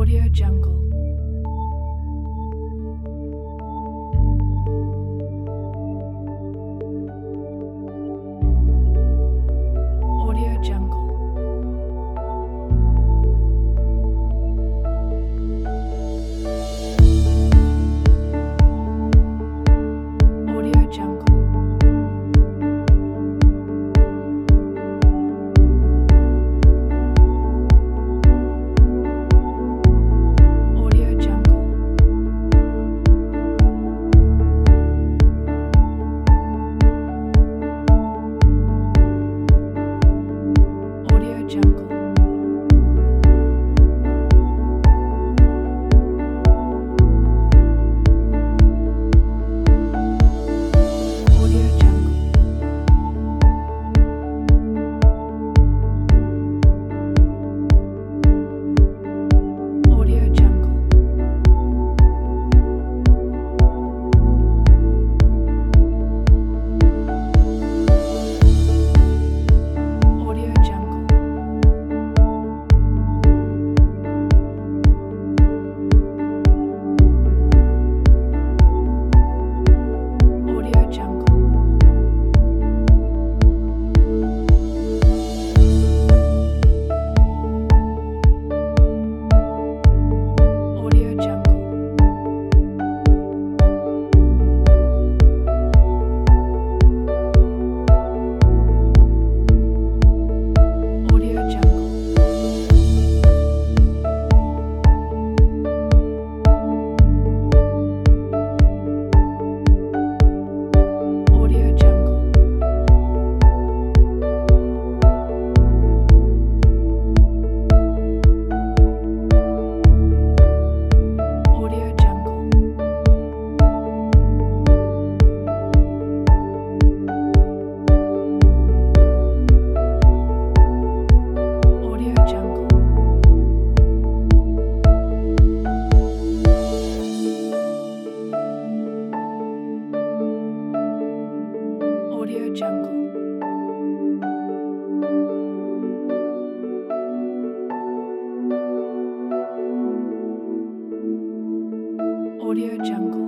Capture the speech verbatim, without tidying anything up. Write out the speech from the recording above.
Audio Jungle. Audio Jungle. Audio Jungle. Audio Jungle. Audio Jungle. Audio Jungle. Audio Jungle. Audio Jungle. Audio Jungle. Audio Jungle. Audio Jungle. Audio Jungle. Audio Jungle. Audio Jungle. Audio Jungle. Audio Jungle.